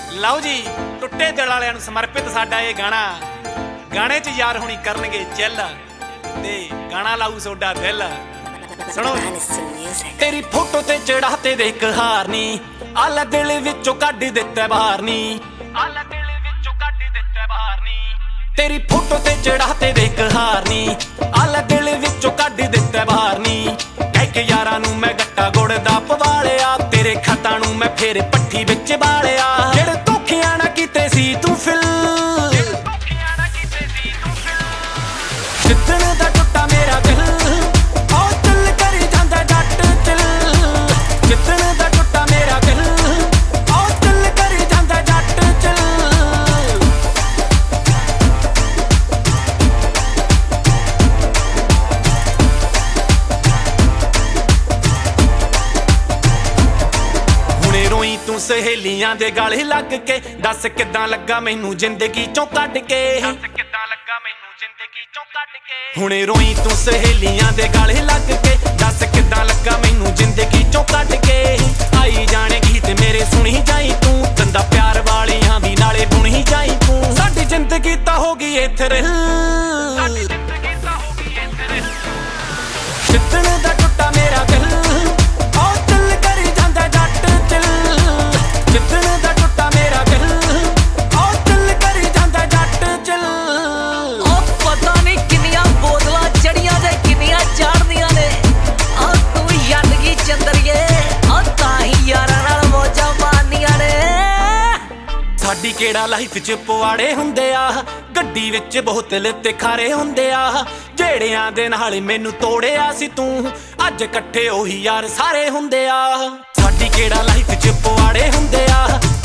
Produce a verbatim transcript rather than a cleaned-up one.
ਲਓ ਜੀ, ਟੁੱਟੇ ਦਿਲ ਵਾਲਿਆਂ ਨੂੰ ਸਮਰਪਿਤ ਸਾਡਾ ਇਹ ਗਾਣਾ। ਗਾਣੇ 'ਚ ਯਾਰ ਹੁਣੀ ਕਰਨਗੇ ਚਿੱਲ ਤੇ ਗਾਣਾ ਲਾਊ ਸੋਡਾ ਦਿਲ। ਸੁਣੋ। ਤੇਰੀ ਫੋਟੋ ਤੇ ਚੜਾ ਤੇ ਦੇਖ ਹਾਰ ਨੀ, ਆਲਾ ਦਿਲ ਵਿੱਚੋਂ ਕੱਢ ਦਿੱਤਾ ਬਾਹਰ ਨੀ, ਆਲਾ ਦਿਲ ਵਿੱਚੋਂ ਕੱਢ ਦਿੱਤਾ ਬਾਹਰ ਨੀ। ਤੇਰੀ ਫੋਟੋ ਤੇ ਚੜਾ ਤੇ ਦੇਖ ਹਾਰ ਨੀ, ਆਲਾ ਦਿਲ ਵਿੱਚੋਂ ਕੱਢ ਦਿੱਤਾ ਬਾਹਰ ਨੀ। ਕਹਿ ਕੇ ਯਾਰਾਂ ਨੂੰ ਮੈਂ ਗੱਟਾ ਗੁੜ ਦਾ ਪਵਾਲਿਆ, ਤੇਰੇ ਖਤਾਂ ਨੂੰ ਮੈਂ ਫੇਰ ਪੱਠੀ ਵਿੱਚ ਬਾਲਿਆ। ਜਿਹੜੇ ਧੋਖਿਆਂ ਨਾ ਕੀਤੇ ਸੀ ਤੂੰ ਫਿਲ, ਜਿੱਦਣ ਦਾ ਟੁੱਟਾ ਮੇਰਾ ਦਿਲ, ਉਹ ਦਿਲ ਕਰੀ ਜਾਂਦਾ ਜੱਟ ਚਿਲ। ਜਿੱਦਣ ਦਾ ਟੁੱਟਾ ਮੇਰਾ ਦਿਲ, ਉਹ ਦਿਲ ਕਰੀ ਜਾਂਦਾ ਜੱਟ ਚਿਲ। ਹੁਣੇ ਰੋਈ ਤੂੰ ਸਹੇਲੀਆਂ ਦੇ ਗਾਲੇ ਲੱਗ ਕੇ, ਦੱਸ ਕਿੱਦਾਂ ਲੱਗਾ ਮੈਨੂੰ ਜ਼ਿੰਦਗੀ ਚੋਂ ਕੱਢ ਕੇ। ਹੁਣੇ ਰੋਈ ਤੂੰ ਸਹੇਲੀਆਂ ਦੇ ਗਾਲੇ ਲੱਗ ਕੇ, ਦੱਸ ਕਿੱਦਾਂ ਲੱਗਾ ਮੈਨੂੰ ਜ਼ਿੰਦਗੀ ਚੋਂ ਕੱਢ ਕੇ। ਆਈ ਜਾਣੇ ਗੀਤ ਮੇਰੇ ਸੁਣੀ ਜਾਈ ਤੂੰ, ਦੰਦਾ ਪਿਆਰ ਵਾਲੀਆਂ ਵੀ ਨਾਲੇ ਬੁਣੀ ਜਾਈ ਤੂੰ। ਸਾਡੀ ਜ਼ਿੰਦਗੀ ਤਾਂ ਹੋ ਗਈ ਏ ਥਰਿਲ, ਜਿੱਦਣ ਦਾ ਟੁੱਟਾ ਮੇਰਾ ਦਿਲ, ਉਹ ਦਿਲ ਕਰੀ ਜਾਂਦਾ ਜੱਟ ਚਿਲ। ਜਿੱਦਣ ਦਾ ਟੁੱਟਾ ਮੇਰਾ ਦਿਲ, ਉਹ ਦਿਲ ਕਰੀ ਜਾਂਦਾ ਜੱਟ ਚਿਲ। ਸਾਡੀ ਕਿਹੜਾ ਲਾਈਫ 'ਚ ਪਵਾੜੇ ਹੁੰਦੇ ਆ, ਗੱਡੀ ਵਿੱਚ ਬੋਤਲ ਤੇ ਖਾਰੇ ਹੁੰਦੇ ਆ। ਜਿਹੜਿਆਂ ਦੇ ਨਾਲ ਮੈਨੂੰ ਤੋੜਿਆ ਸੀ ਤੂੰ, ਅੱਜ ਇਕੱਠੇ ਉਹੀ ਯਾਰ ਸਾਰੇ ਹੁੰਦੇ ਆ। ਸਾਡੀ ਕਿਹੜਾ ਲਾਈਫ 'ਚ ਪਵਾੜੇ ਹੁੰਦੇ ਆ,